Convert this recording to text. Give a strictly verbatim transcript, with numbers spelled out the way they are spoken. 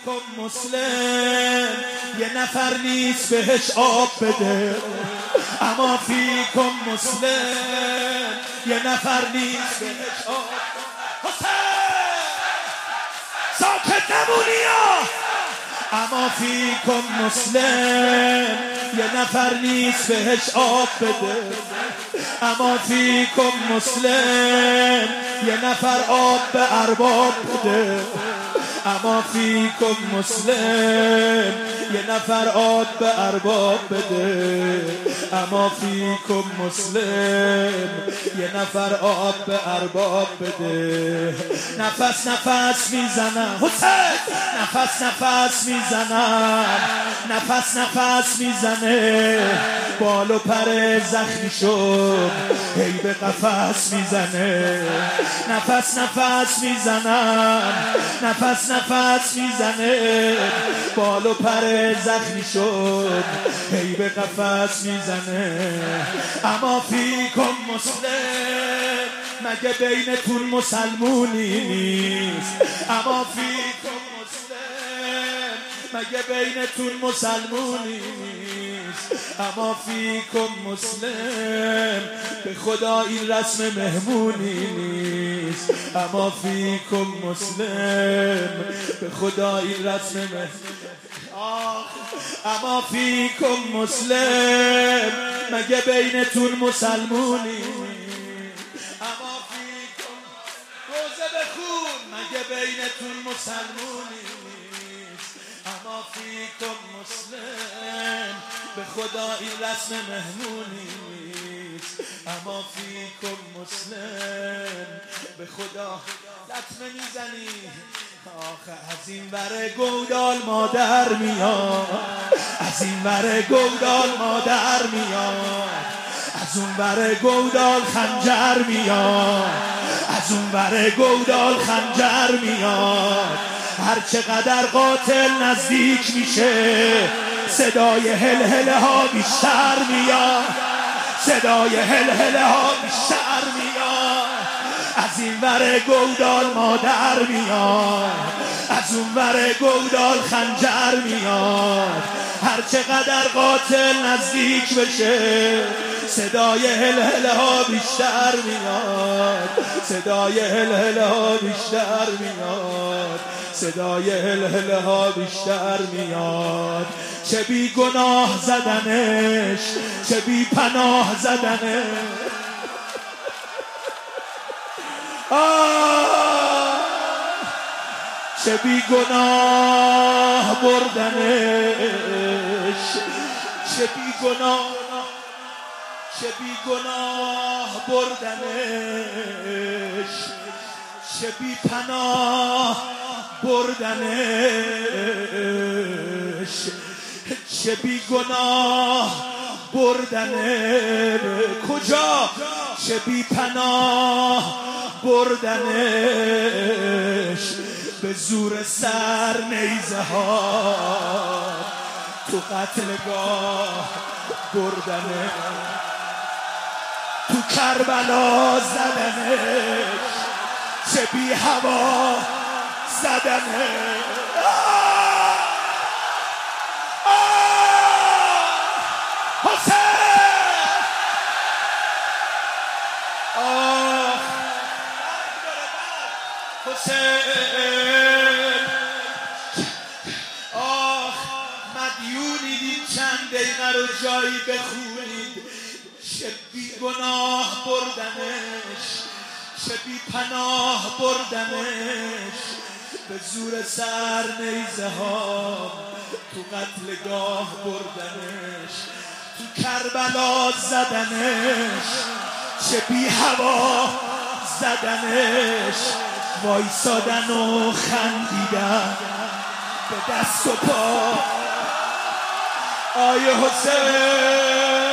فیکم مسلم یه نفر نیست بهش آب بده، اما فیکم مسلم یه نفر نیست بهش آب بده. حسین ساکت نمونی ها. اما فیکم مسلم یه نفر نیست بهش آب بده، اما فیکم مسلم یه نفر آب به ارباب بده، اما فیکم مسلم یه نفر آب به ارباب بده، اما فیکم مسلم یه نفر آب به ارباب بده. نفس نفس میزنم حسین، نفس نفس میزنم، نفس نفس میزنه، بال و پر زخمی شد هی به قفس میزنه. نفس نفس میزنم، نفس نفس میزنه، بال و پر زخمی شد هی به قفس میزنه. اما فیکم مسلم مگه بینتون مسلمونی نیست؟ اما فیکم مسلم مگه بینتون مسلمونی نیست؟ اما فیکم مسلم به خدا این رسم مهمونی نیست. اما فیکم مسلم به خدا این رسم مهمونی. اما فیکم مسلم مگه بینتون مسلمونی؟ اما فیکم روزه بخون مگه بینتون مسلمونی؟ اما فیکم مسلم به خدا این رسم مهمونی نیست. اما فیکم مسلم به خدا لطمه میزنی. آخه از این بره گودال مادر میاد، از این بره گودال مادر میاد، از اون بره گودال خنجر میاد، از اون بره گودال خنجر میاد. هر چقدر قاتل نزدیک میشه صدای هلهله ها بیشتر میاد، صدای هلهله ها بیشتر میاد. از این ور گودال مادر میاد، از اون ور گودال خنجر میاد. هر چقدر قاتل نزدیک بشه صدای هلهله ها بیشتر میاد، صدای هلهله ها بیشتر میاد، صدای هلهله ها بیشتر میاد. چه بی گناه زدنش، چه بی پناه زدنش، آه چه بی گناه بردنش، چه بی گناه، چه بی گناه بردنش، چه بی پناه بردنش، چه بی گناه بردنش. کجا؟ چه بی پناه بردنش. به زور سر نیزه ها تو قتلگاه بردنش، تو کربلا زدنش، چه بی هوا زدنش. حسین آه حسین آه مدیونی دید چند دقیقه رو جایی بخونید. چه بی گناه بردنش، چه بی پناه بردنش. به زور سر نیزه ها تو قتلگاه بردنش، تو کربلا زدنش، چه بی هوا زدنش. وایسادن و خندیدن به دست و پا. آیه حسین